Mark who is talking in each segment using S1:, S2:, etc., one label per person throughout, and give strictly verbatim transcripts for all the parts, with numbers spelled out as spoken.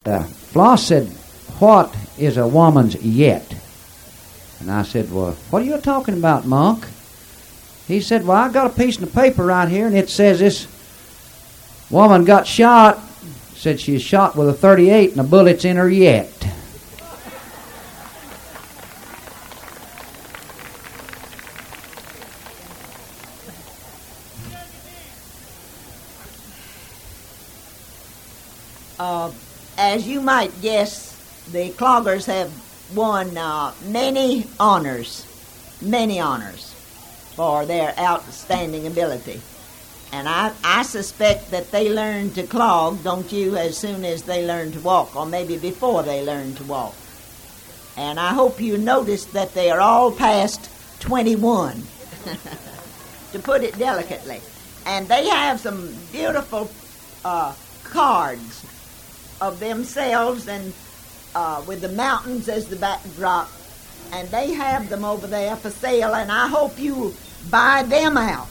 S1: uh, Floss said, "What is a woman's yet?" And I said, "Well, what are you talking about, Monk?" He said, "Well, I got a piece of paper right here, and it says this woman got shot." Said she was shot with a thirty-eight, and a bullet's in her yet.
S2: Uh, as you might guess, the Cloggers have won uh, many honors, many honors for their outstanding ability. And I, I suspect that they learn to clog, don't you, as soon as they learn to walk, or maybe before they learn to walk. And I hope you noticed that they are all past twenty-one, to put it delicately. And they have some beautiful uh, cards of themselves and uh, with the mountains as the backdrop, and they have them over there for sale, and I hope you buy them out.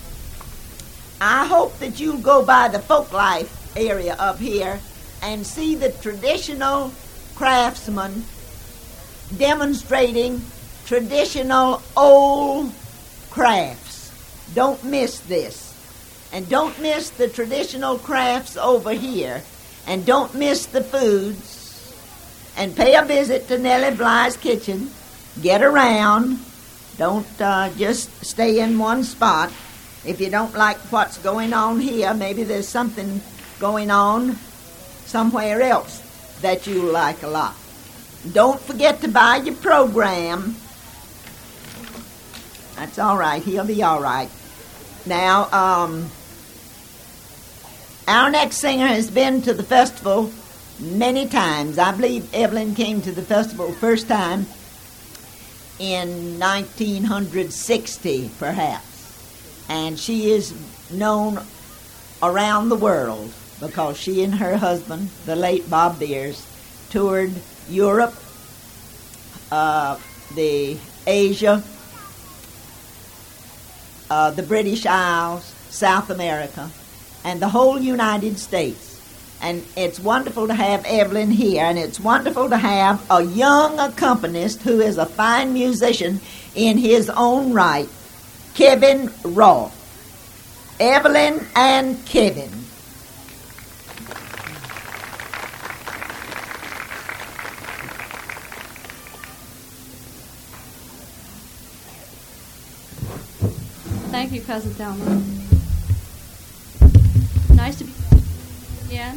S2: I hope that you'll go by the folk life area up here and see the traditional craftsmen demonstrating traditional old crafts. Don't miss this. And don't miss the traditional crafts over here. And don't miss the foods. And pay a visit to Nellie Bly's kitchen. Get around. Don't uh, just stay in one spot. If you don't like what's going on here, maybe there's something going on somewhere else that you like a lot. Don't forget to buy your program. That's all right. He'll be all right. Now, um, our next singer has been to the festival many times. I believe Evelyn came to the festival first time in nineteen sixty, perhaps. And she is known around the world because she and her husband, the late Bob Beers, toured Europe, uh, the Asia, uh, the British Isles, South America, and the whole United States. And it's wonderful to have Evelyn here, and it's wonderful to have a young accompanist who is a fine musician in his own right, Kevin Roth. Evelyn and Kevin.
S3: Thank you, Cousin Thelma. Nice to be again.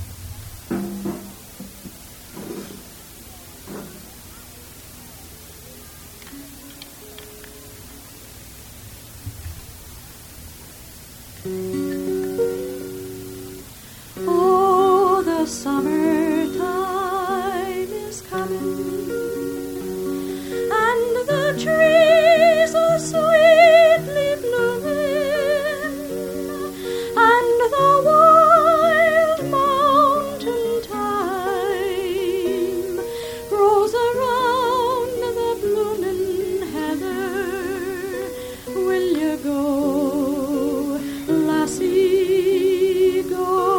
S4: Oh, the summertime is coming, and the trees are sweetly blooming, and the wild mountain thyme grows around the blooming heather. Will you go, lassie, go?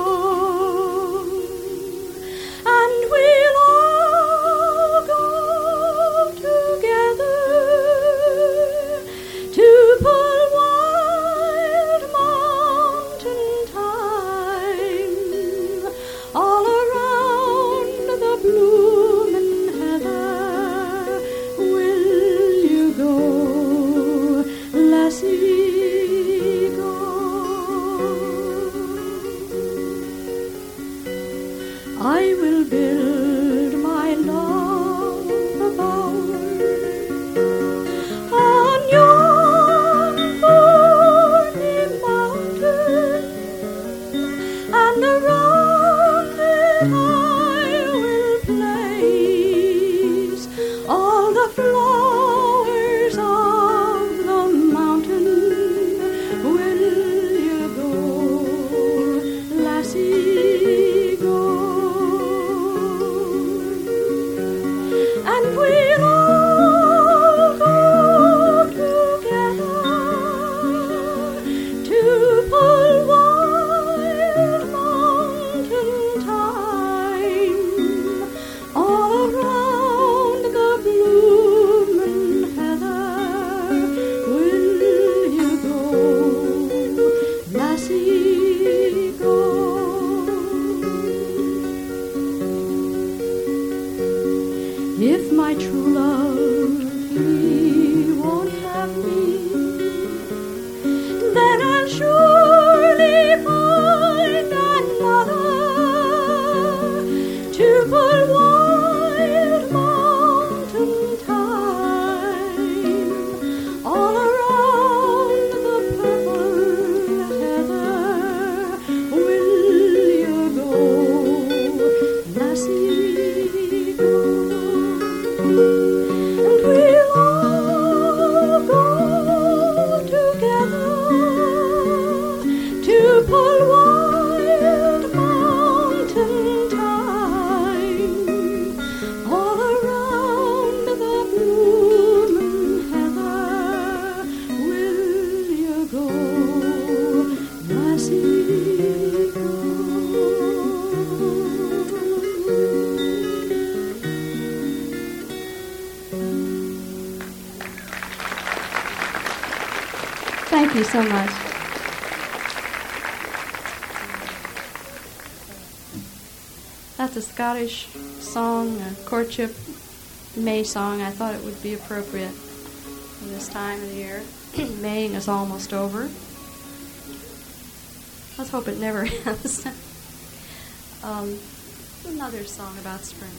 S4: And we'll all go together to pull wild mountain thyme all around the bloomin' heather. Will you go, lassie, go? I will build my love a bower on yon thorny mountain, and around it I will place all the flowers of the mountain. Will you go, lassie, go? if my true love, he won't have me, then I'll surely find another to pull wild mountain thyme all around the purple heather. Will you go, lassie, go? And we'll all go together to pull wild mountain thyme all around the blooming heather. Will you go, lassie, go?
S3: Thank you so much. That's a Scottish song, a courtship May song. I thought it would be appropriate in this time of the year. Maying is almost over. Let's hope it never ends. um, another song about spring.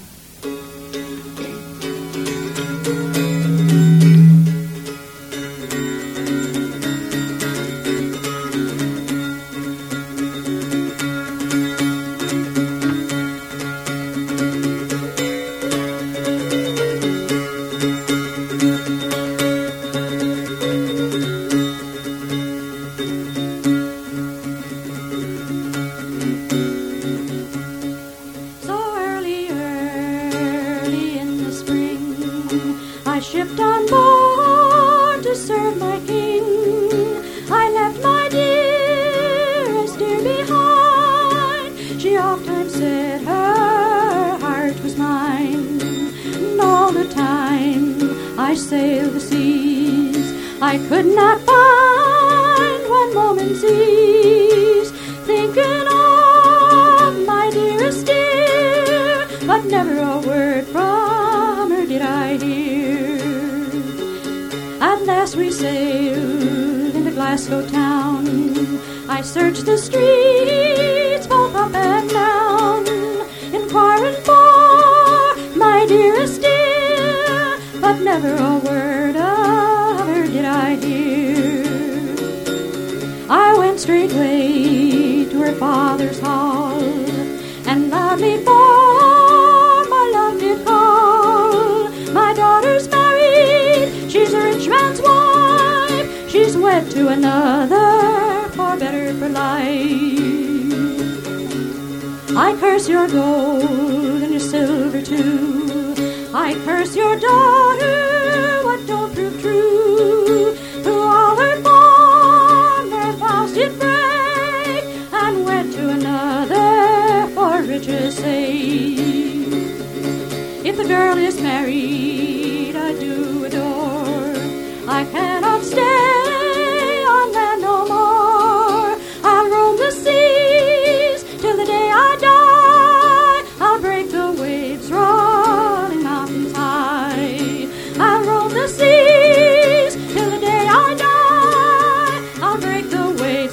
S4: So early, early in the spring, I shipped on board to serve my king. I left my dearest dear behind. She oft-times said her heart was mine. And all the time I sailed the seas, I could not find one moment's ease, thinking of my dearest dear, but never a word from her did I hear. At last we sailed into Glasgow town. I searched the streets both up and down, inquiring for my dearest dear, but never a word of her did I hear. I went straightway to her father's hall, and loudly for my love did call. My daughter's married, she's a rich man's wife, she's wed to another, far better for life. I curse your gold and your silver too, I curse your daughter, what don't prove true, who all her former vows did break, and wed to another for riches' sake. If the girl is married, I do adore, I cannot stay on land no more. I'll roam the seas till the day I die, I'll break the waves rolling mountains high. I'll roam the seas till the day I die, I'll break the waves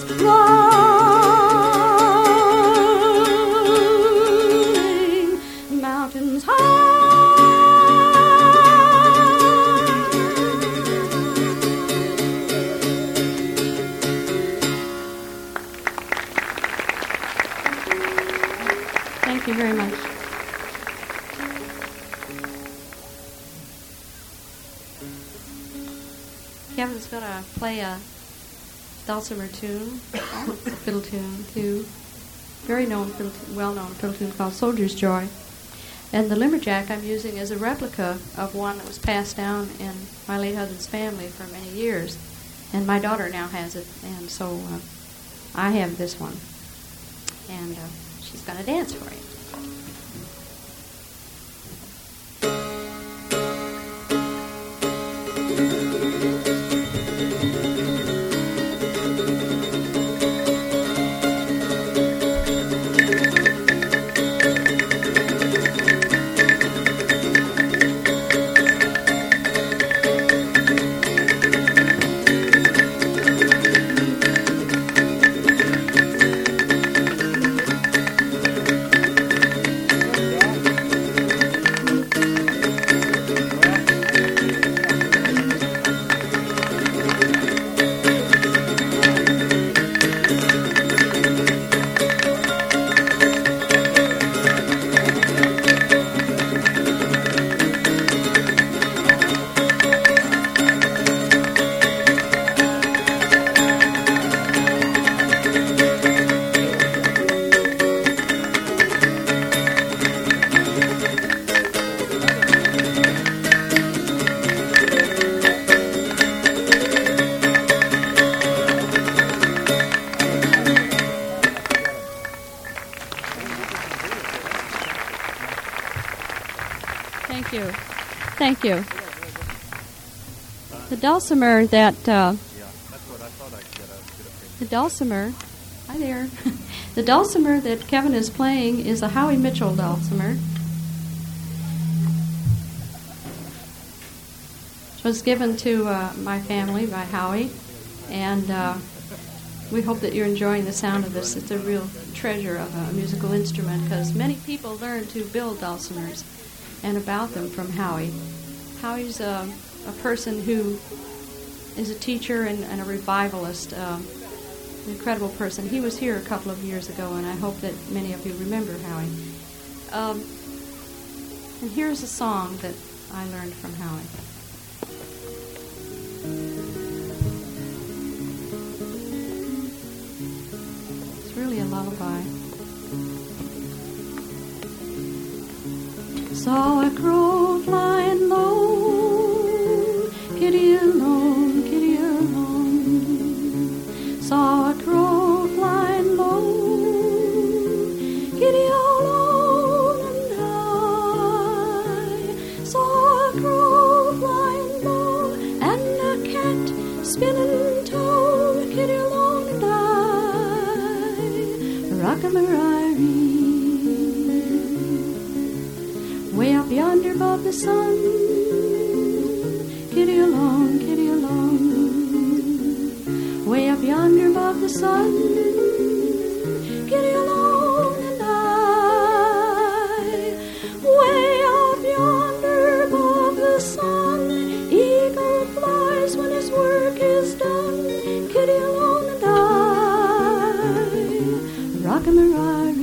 S4: rolling mountains high.
S3: Thank you very much. Kevin's going to play a dulcimer tune, a fiddle tune, too. Very known, fiddle tune, well-known fiddle tune called Soldier's Joy. And the limberjack I'm using is a replica of one that was passed down in my late husband's family for many years. And my daughter now has it, and so uh, I have this one. And uh, she's going to dance for you. Thank you. Thank you. The dulcimer that uh, the dulcimer, hi there. The dulcimer that Kevin is playing is a Howie Mitchell dulcimer. It was given to uh, my family by Howie, and uh, we hope that you're enjoying the sound of this. It's a real treasure of a musical instrument because many people learn to build dulcimers and about them from Howie. Howie's a, a person who is a teacher and, and a revivalist, um, an incredible person. He was here a couple of years ago, and I hope that many of you remember Howie. Um, and here's a song that I learned from Howie. It's really a lullaby. Saw a crow flying low, kitty alone, kitty alone. Saw a crow flying low, kitty alone and high. Saw a crow flying low and a cat spinning tall, kitty alone and high. Rock-a-marie. Way up yonder above the sun, kitty alone, kitty alone. Way up yonder above the sun, kitty alone and I. Way up yonder above the sun, eagle flies when his work is done, kitty alone and I. Rock-a-marie.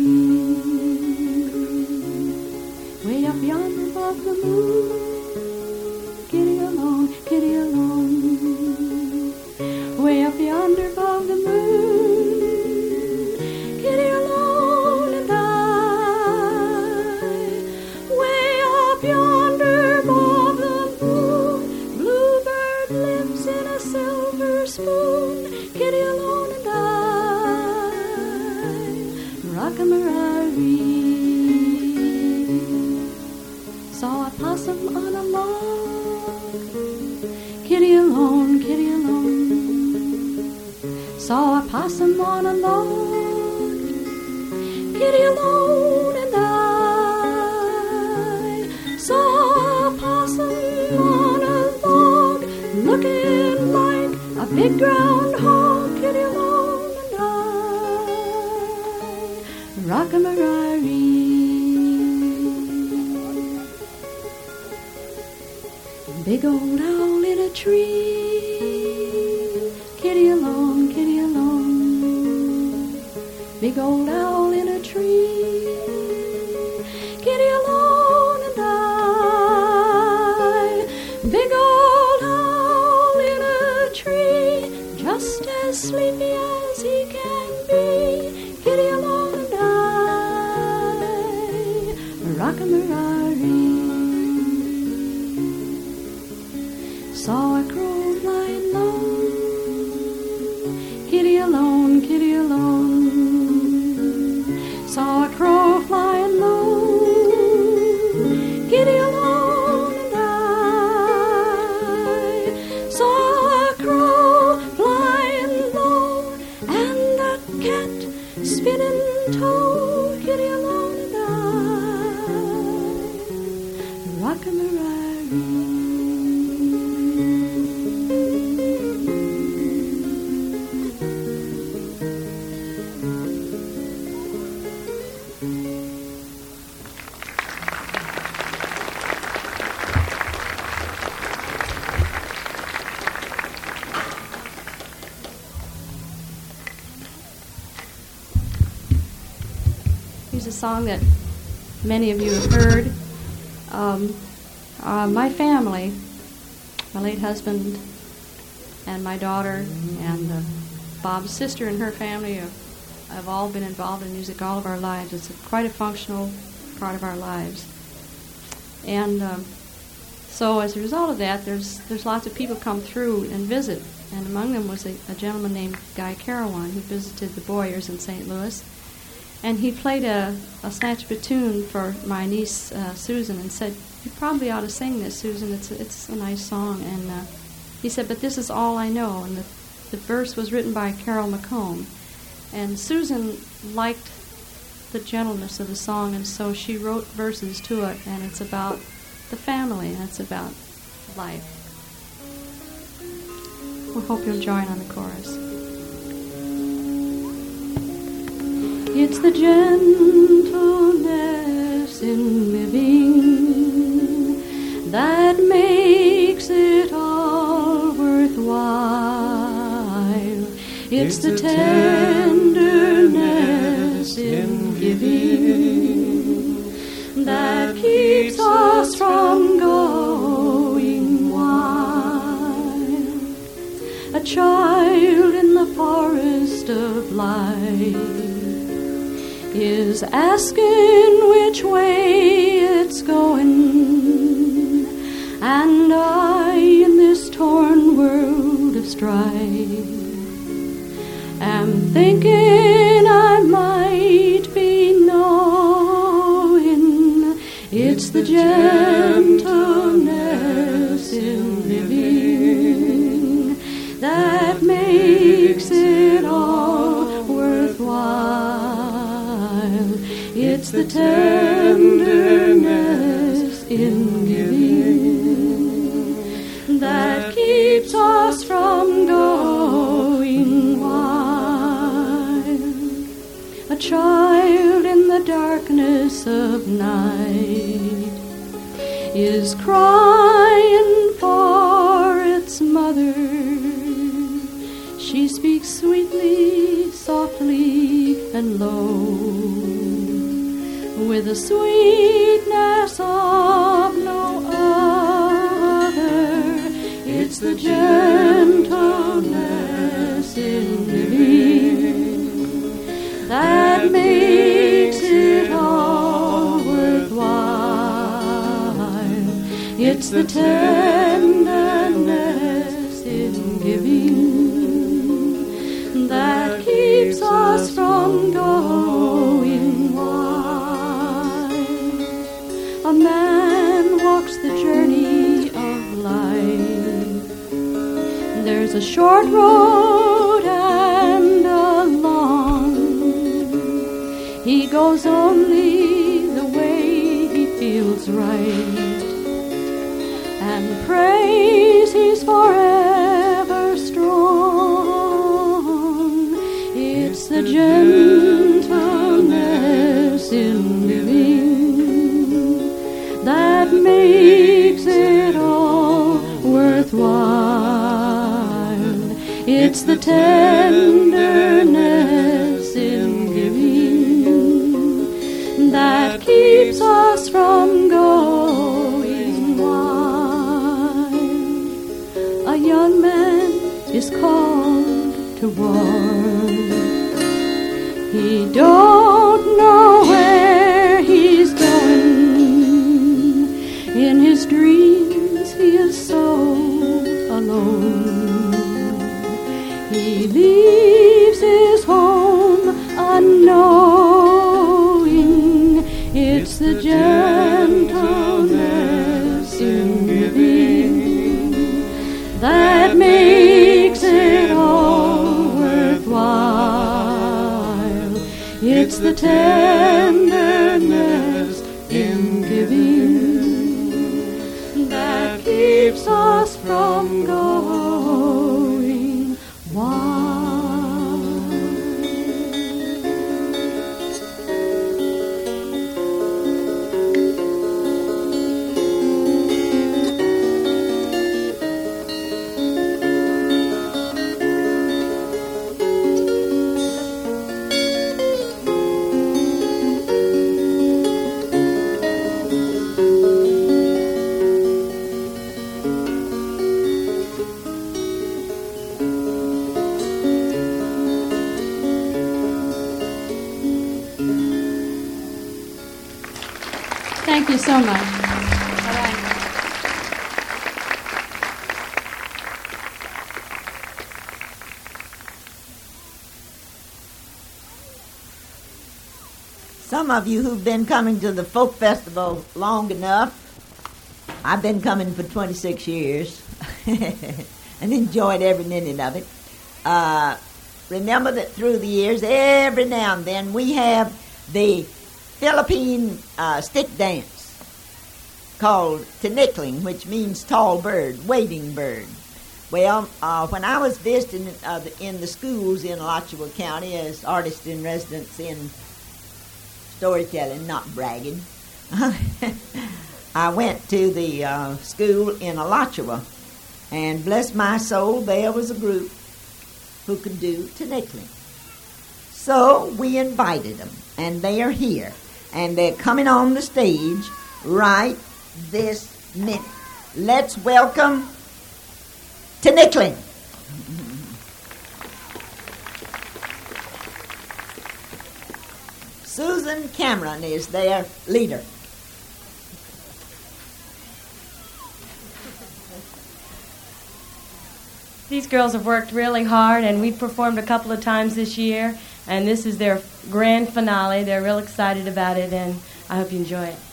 S3: Way up yonder above the moon, kitty alone, kitty alone. Way up yonder above the moon, kitty alone and I. Way up yonder above the moon, bluebird lives in a silver spoon, kitty alone and I. Rock-a-marie. Saw a possum on a log, kitty alone, kitty alone. Saw a possum on a log, kitty alone and I. Saw a possum on a log, looking like a big groundhog, kitty alone and I. Rock-a-marie. Big old owl in a tree, kitty alone, kitty alone. Big old owl in a tree, kitty alone and I. Big old owl in a tree, just as sleepy as he can be, kitty alone and I. Rock-a-marie. Saw a crow flying low, kitty alone, kitty alone. Saw a crow flying low, kitty alone and I. Saw a crow flying low and a cat spinning tall, kitty alone and I. Rock-a-marie. Here's a song that many of you have heard. Um, uh, my family, my late husband and my daughter and uh, Bob's sister and her family have, have all been involved in music all of our lives. It's a, quite a functional part of our lives. And um, so as a result of that, there's there's lots of people come through and visit. And among them was a, a gentleman named Guy Carawan who visited the Boyers in Saint Louis. And he played a, a snatch of a tune for my niece, uh, Susan, and said, "You probably ought to sing this, Susan. It's a, it's a nice song." And uh, he said, "But this is all I know." And the, the verse was written by Carol McComb. And Susan liked the gentleness of the song, and so she wrote verses to it, and it's about the family, and it's about life. We hope you'll join on the chorus. It's the gentleness in living that makes it all worthwhile. It's the tenderness in giving that keeps us from going wild. A child in the forest of life is asking which way it's going, and I, in this torn world of strife, am thinking I might be knowing it's the gentleness in living that makes it all worthwhile. It's the tenderness in giving that keeps us from going wild. A child in the darkness of night is crying for its mother. She speaks sweetly, softly, and low, with a sweetness of no other. It's the gentleness in living that makes it all worthwhile. It's the tenderness in giving that keeps us from going wild. A man walks the journey of life. There's a short road and a long. He goes only the way he feels right, and prays he's forever strong. It's the gentleness in living that makes it all worthwhile. It's the tenderness in giving that keeps us from going wild. A young man is called to war. He don't know where he's going. In his dreams he is so alone. He leaves his home unknowing. It's the gentleness in giving that makes it all worthwhile. It's the tenderness in giving that keeps us from going wild. Thank you so much. All right.
S2: some of you who've been coming to the folk festival long enough, I've been coming for twenty-six years and enjoyed every minute of it. Uh, remember that through the years, every now and then, we have the Philippine uh, stick dance called Tinikling, which means tall bird, waving bird. Well, uh, when I was visiting uh, the, in the schools in Alachua County as artist in residence in storytelling, not bragging, I went to the uh, school in Alachua, and bless my soul, there was a group who could do Tinikling. So we invited them, and they are here, and they're coming on the stage right this minute. Let's welcome Tinikling. Susan Cameron is their leader.
S5: These girls have worked really hard, and we've performed a couple of times this year, and this is their grand finale. They're real excited about it, and I hope you enjoy it.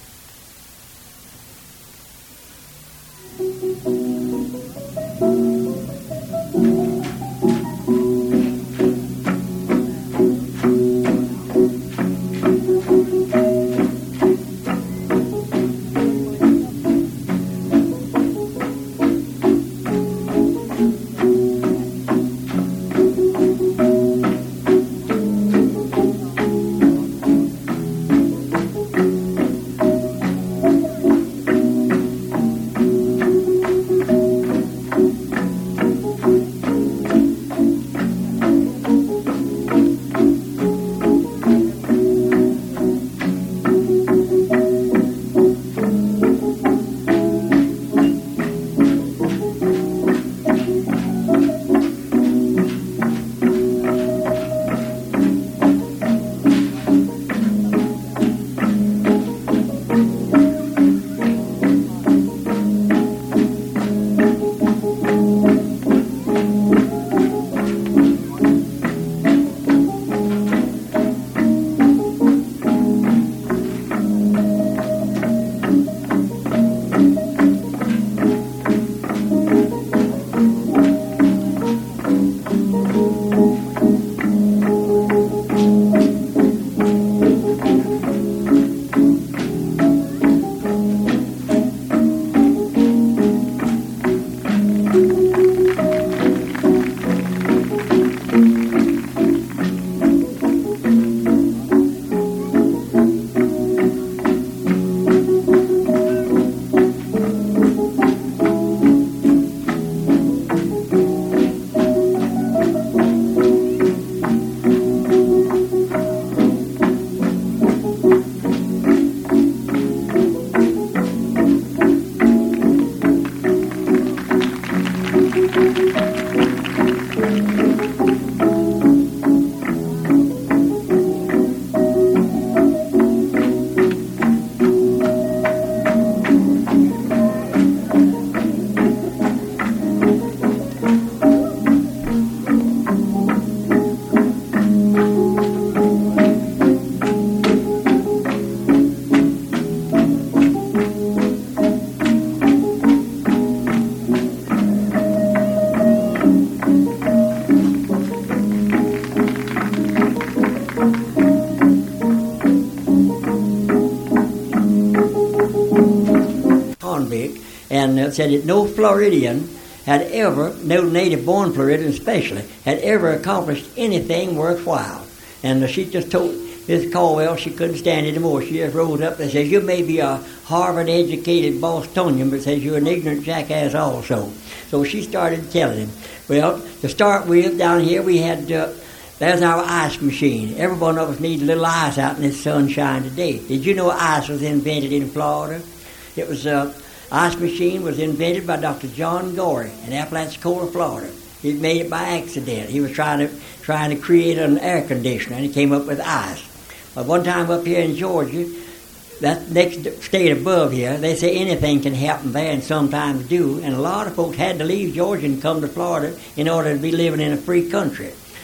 S6: And uh, said that no Floridian had ever, no native-born Floridian especially, had ever accomplished anything worthwhile. And uh, she just told Miss Caldwell she couldn't stand it anymore. She just rose up and says, "You may be a Harvard-educated Bostonian, but says you're an ignorant jackass also." So she started telling him. Well, to start with, down here we had, uh, there's our ice machine. Every one of us needs a little ice out in this sunshine today. Did you know ice was invented in Florida? It was, uh, ice machine was invented by Doctor John Gorey in Apalachicola, Florida. He made it by accident. He was trying to trying to create an air conditioner, and he came up with ice. But one time up here in Georgia, that next state above here, they say anything can happen there, and sometimes do. And a lot of folks had to leave Georgia and come to Florida in order to be living in a free country.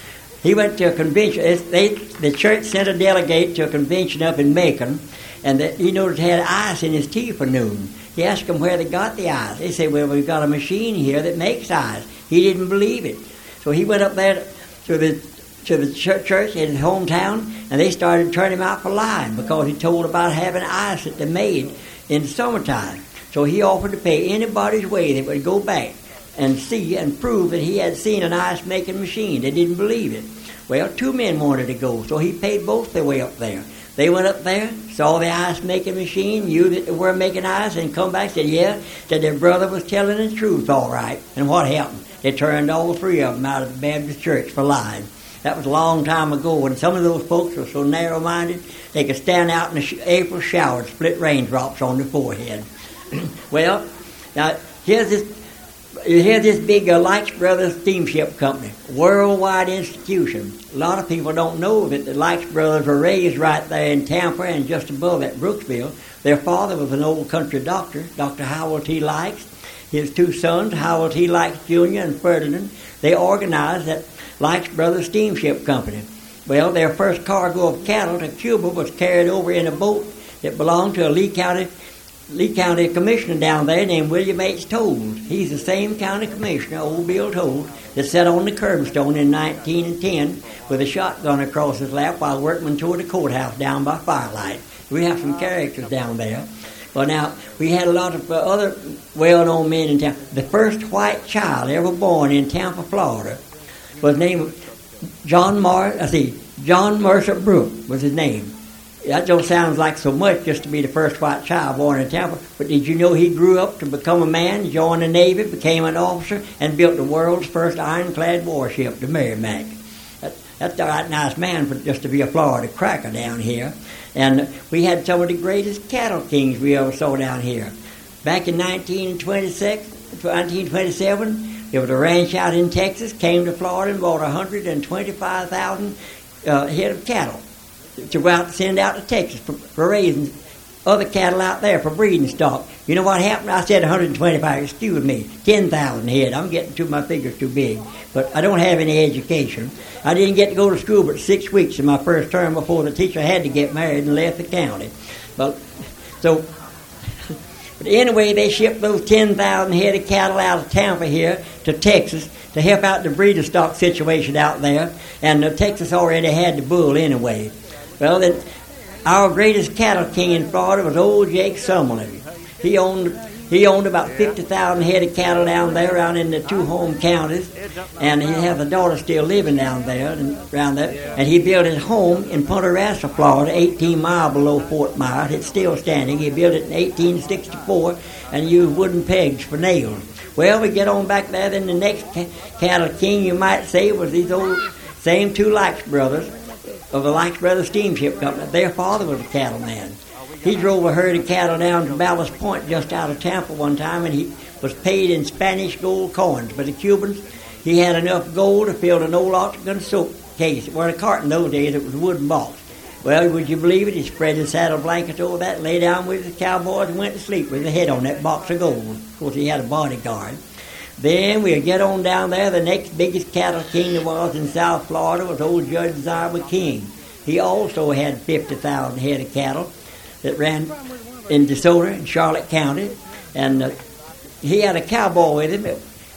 S6: He went to a convention. It's, they, the church sent a delegate to a convention up in Macon, and the, he noticed he had ice in his tea for noon. He asked them where they got the ice. They said, well, we've got a machine here that makes ice. He didn't believe it. So he went up there to the to the church in his hometown, and they started turning him out for lying because he told about having ice that they made in the summertime. So he offered to pay anybody's way that would go back and see and prove that he had seen an ice-making machine. They didn't believe it. Well, two men wanted to go, so he paid both their way up there. They went up there, saw the ice-making machine, knew that they were making ice, and come back and said, yeah, that their brother was telling the truth all right. And what happened? They turned all three of them out of the Baptist church for lying. That was a long time ago, and some of those folks were so narrow-minded they could stand out in the sh- April shower and split raindrops on their forehead. Well, now, here's this here's this big uh, Likes Brothers Steamship Company, worldwide institution. A lot of people don't know that the Likes Brothers were raised right there in Tampa and just above at Brooksville. Their father was an old country doctor, Doctor Howell T. Likes. His two sons, Howell T. Likes Junior and Ferdinand, they organized that Likes Brothers Steamship Company. Well, their first cargo of cattle to Cuba was carried over in a boat that belonged to a Lee County Lee County commissioner down there named William H. Told. He's the same county commissioner, old Bill Told, that sat on the curbstone in nineteen ten with a shotgun across his lap while workmen toward the courthouse down by firelight. We have some characters down there. Well, now, we had a lot of uh, other well-known men in town. The first white child ever born in Tampa, Florida, was named John Mar. I see, John Mercer Brooke was his name. That don't sound like so much just to be the first white child born in Tampa, but did you know he grew up to become a man, joined the Navy, became an officer, and built the world's first ironclad warship, the Merrimac? That, that's a right nice man for just to be a Florida cracker down here. And we had some of the greatest cattle kings we ever saw down here. Back in nineteen twenty-six, nineteen twenty-seven, there was a ranch out in Texas, came to Florida and bought one hundred twenty-five thousand uh, head of cattle to go out and send out to Texas for, for raising other cattle out there for breeding stock. You know what happened? I said one hundred twenty-five, excuse me, ten thousand head. I'm getting to my figures too big. But I don't have any education. I didn't get to go to school but six weeks in my first term before the teacher had to get married and left the county. But so, but anyway, they shipped those ten thousand head of cattle out of Tampa here to Texas to help out the breeder stock situation out there. And uh, Texas already had the bull anyway. Well, then, our greatest cattle king in Florida was old Jake Summerlin. He owned he owned about fifty thousand head of cattle down there, around in the two home counties, and he has a daughter still living down there, and around there. And he built his home in Punta Rassa, Florida, eighteen miles below Fort Myers. It's still standing. He built it in eighteen sixty-four and used wooden pegs for nails. Well, we get on back there. Then the next ca- cattle king, you might say, was these old same two Likes brothers of the Likes Brothers Steamship Company. Their father was a cattleman. He drove a herd of cattle down to Ballast Point just out of Tampa one time, and he was paid in Spanish gold coins. But the Cubans, he had enough gold to fill an old octagon soap case. It wasn't a carton those days, it was a wooden box. Well, would you believe it? He spread his saddle blankets over that, lay down with the cowboys, and went to sleep with his head on that box of gold. Of course, he had a bodyguard. Then we'll get on down there. The next biggest cattle king there was in South Florida was old Judge Zerba King. He also had fifty thousand head of cattle that ran in DeSoto and Charlotte County. And uh, he had a cowboy with him.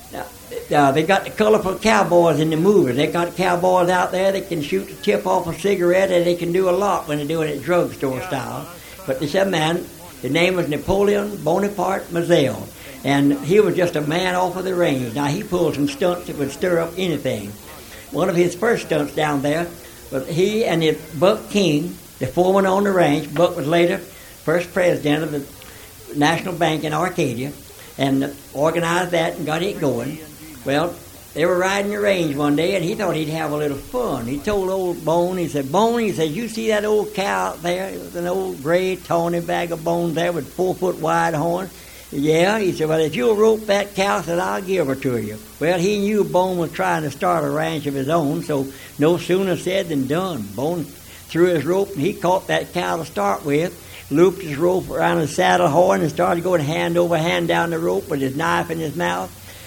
S6: Uh, uh, they got the colorful cowboys in the movies. They got cowboys out there that can shoot the tip off a cigarette, and they can do a lot when they're doing it drugstore style. But this man, his name was Napoleon Bonaparte Mazel. And he was just a man off of the range. Now, he pulled some stunts that would stir up anything. One of his first stunts down there was he and his Buck King, the foreman on the ranch. Buck was later first president of the National Bank in Arcadia, and organized that and got it going. Well, they were riding the range one day, and he thought he'd have a little fun. He told old Bone, he said, Bone, he said, you see that old cow out there? It was an old gray, tawny bag of bones there with four-foot wide horns. Yeah, he said, well, if you'll rope that cow, said, I'll give her to you. Well, he knew Bone was trying to start a ranch of his own, so no sooner said than done. Bone threw his rope, and he caught that cow to start with, looped his rope around his saddle horn, and started going hand over hand down the rope with his knife in his mouth.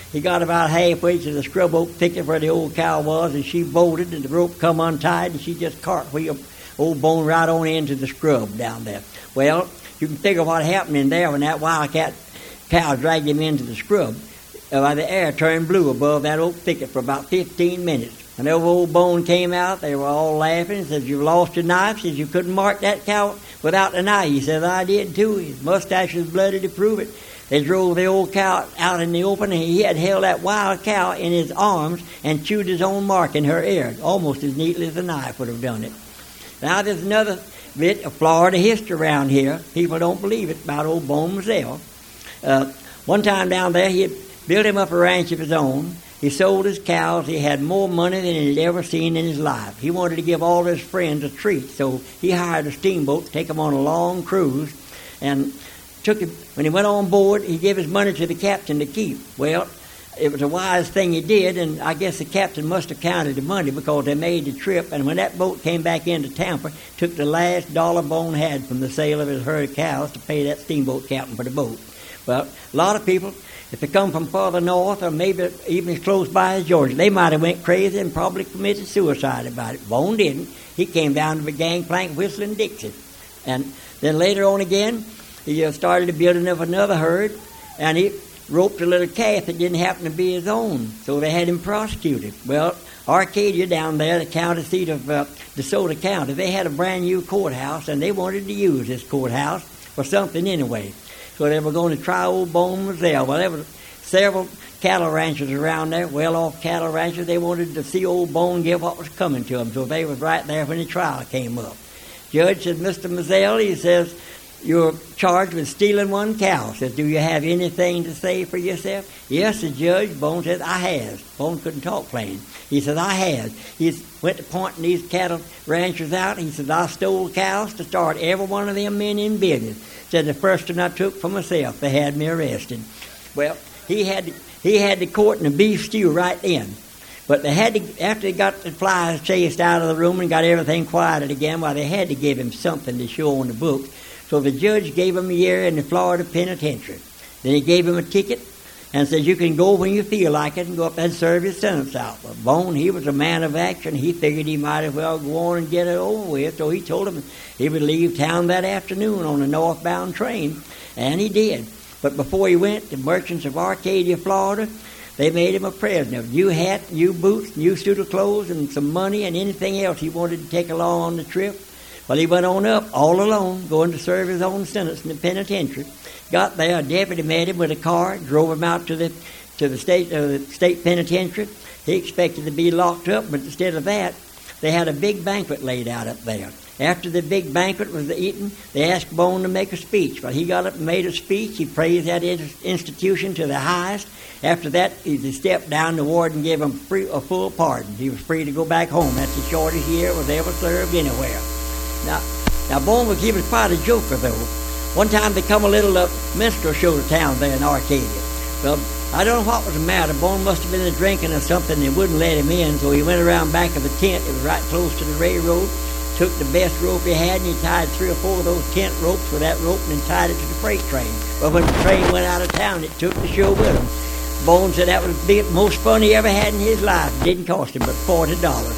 S6: he got about halfway to the scrub oak thicket where the old cow was, and she bolted, and the rope come untied, and she just cartwheeled old Bone right on into the scrub down there. Well, you can figure what happened in there when that wildcat cow dragged him into the scrub. Uh, the air turned blue above that oak thicket for about fifteen minutes. And the old Bone came out. They were all laughing. Said, "You lost your knife." Says, "You couldn't mark that cow without the knife." He says, "I did too." His mustache was bloody to prove it. They drove the old cow out in the open, and he had held that wild cow in his arms and chewed his own mark in her ear, almost as neatly as a knife would have done it. Now, there's another bit of Florida history around here. People don't believe it about old Bone Mazzell. Uh, one time down there, he had built him up a ranch of his own. He sold his cows. He had more money than he'd ever seen in his life. He wanted to give all his friends a treat, so he hired a steamboat to take them on a long cruise. And took him, when he went on board, he gave his money to the captain to keep. Well, it was a wise thing he did, and I guess the captain must have counted the money because they made the trip. And when that boat came back into Tampa, took the last dollar Bone had from the sale of his herd of cows to pay that steamboat captain for the boat. Well, a lot of people, if they come from further north or maybe even as close by as Georgia, they might have went crazy and probably committed suicide about it. Bone didn't. He came down to the gangplank whistling Dixie. And then later on again, he uh, started building up another herd, and he roped a little calf that didn't happen to be his own, so they had him prosecuted. Well, Arcadia down there, the county seat of uh, DeSoto County, they had a brand new courthouse, and they wanted to use this courthouse for something anyway. So they were going to try old Bone Mazzell. Well, there were several cattle ranchers around there, well-off cattle ranchers. They wanted to see old Bone give what was coming to them, so they was right there when the trial came up. Judge said, "Mister Mazzell," he says, "you're charged with stealing one cow." Says, "Do you have anything to say for yourself?" "Yes," the judge. Bone says, "I has." Bone couldn't talk plain. He says, "I has." He went to pointing these cattle ranchers out. He says, "I stole cows to start every one of them men in business." Said, "The first one I took for myself. They had me arrested." Well, he had he had the court in a beef stew right then. But they had to, after they got the flies chased out of the room and got everything quieted again, well, they had to give him something to show on the books. So the judge gave him a year in the Florida penitentiary. Then he gave him a ticket and said, "You can go when you feel like it and go up and serve his sentence out." But Bone, he was a man of action. He figured he might as well go on and get it over with. So he told him he would leave town that afternoon on a northbound train. And he did. But before he went, the merchants of Arcadia, Florida, they made him a present of new hat, new boots, new suit of clothes, and some money and anything else he wanted to take along on the trip. Well, he went on up all alone, going to serve his own sentence in the penitentiary. Got there, a deputy met him with a car, drove him out to the to the state uh, the state penitentiary. He expected to be locked up, but instead of that, they had a big banquet laid out up there. After the big banquet was eaten, they asked Bone to make a speech. Well, he got up and made a speech. He praised that institution to the highest. After that, he stepped down. The warden gave him free, a full pardon. He was free to go back home. That's the shortest year was ever served anywhere. Now, now Bone was, he was quite a joker, though. One time they come a little uh, minstrel show to town there in Arcadia. Well, I don't know what was the matter. Bone must have been a drinking or something. They wouldn't let him in, so he went around back of the tent. It was right close to the railroad. Took the best rope he had, and he tied three or four of those tent ropes with that rope and then tied it to the freight train. But when the train went out of town, it took the show with him. Bone said that was the most fun he ever had in his life. It didn't cost him but forty dollars.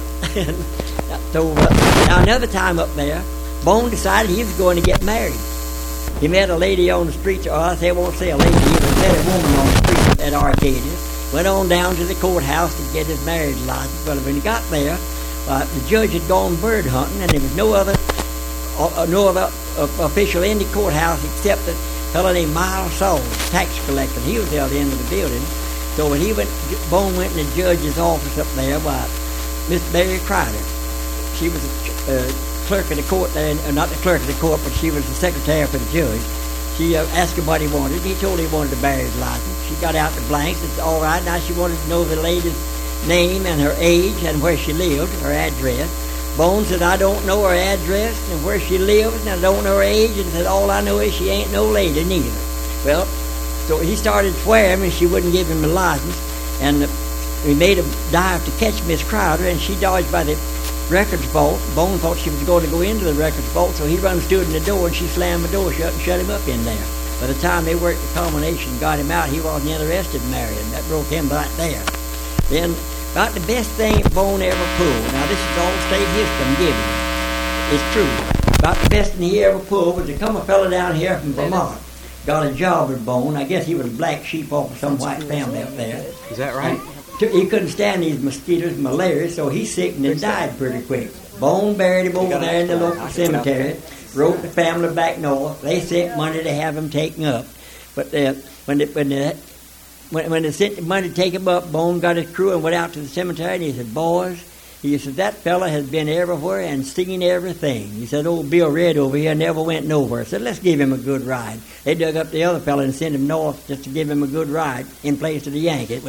S6: So, uh, now another time up there, Bone decided he was going to get married. He met a lady on the street, or I say I won't say a lady, he met a woman on the street at Arcadia. Went on down to the courthouse to get his marriage license. But when he got there, uh, the judge had gone bird hunting, and there was no other uh, no other uh, official in the courthouse except a fellow named Miles Saul, tax collector. He was at the end of the building. So when he went, Bone went in the judge's office up there by Miss Mary Crider. She was a uh, clerk of the court there, uh, not the clerk of the court, but she was the secretary for the judge. She uh, asked him what he wanted. He told her he wanted a marriage license. She got out the blanks. It's all right. Now she wanted to know the lady's name and her age and where she lived, her address. Bone said, "I don't know her address and where she lives, and I don't know her age," and said, "All I know is she ain't no lady neither." Well, so he started swearing, and she wouldn't give him a license, and uh, he made him dive to catch Miss Crowder, and she dodged by the records vault. Bone thought she was going to go into the records vault, so he run stood in the door, and she slammed the door shut and shut him up in there. By the time they worked the culmination and got him out, he wasn't interested in marrying. That broke him right there. Then, about the best thing Bone ever pulled, now this is all state history I'm giving you. It's true. About the best thing he ever pulled was to come a fella down here from Vermont. Got a job with Bone. I guess he was a black sheep off of some white family up there.
S7: Is that right?
S6: And he couldn't stand these mosquitoes and malaria, so he sickened and died pretty quick. Bone buried him over there in the local cemetery. Wrote the family back north. They sent money to have him taken up. But uh, when they, when, they, when, when they sent the money to take him up, Bone got his crew and went out to the cemetery, and he said, boys, he said, that fella has been everywhere and seen everything. He said, old Bill Red over here never went nowhere. I said, let's give him a good ride. They dug up the other fella and sent him north just to give him a good ride in place of the Yankee.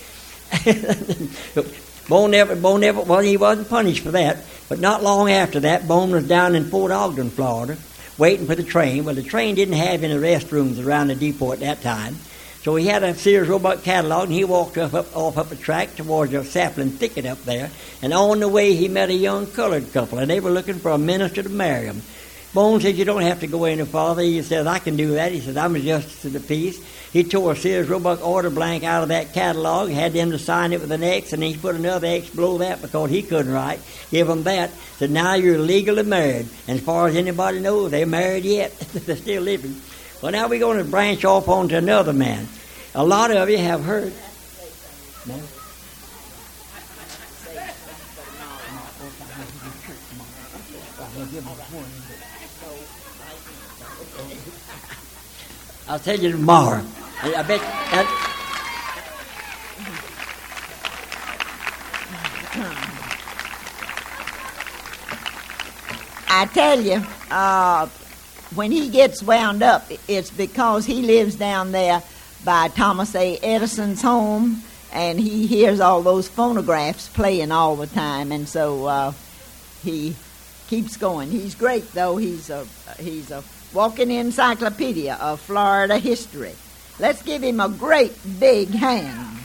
S6: Bone never, Bone never, well, he wasn't punished for that. But not long after that, Bone was down in Fort Ogden, Florida, waiting for the train. Well, the train didn't have any restrooms around the depot at that time. So he had a Sears Roebuck catalog, and he walked up, up, off up a track towards a sapling thicket up there. And on the way, he met a young colored couple, and they were looking for a minister to marry them. Bone said, you don't have to go any farther. He said, I can do that. He said, I'm a justice of the peace. He tore a Sears Roebuck order blank out of that catalog, had them to sign it with an X, and he put another X below that because he couldn't write. Give them that. Said, now you're legally married. And as far as anybody knows, they're married yet. They're still living. Well, now we're going to branch off onto another man. A lot of you have heard. No? I'll tell you tomorrow. I, I bet that.
S2: I tell you, uh, when he gets wound up, it's because he lives down there by Thomas A. Edison's home, and he hears all those phonographs playing all the time, and so uh, he keeps going. He's great, though. He's a he's a walking encyclopedia of Florida history. Let's give him a great big hand.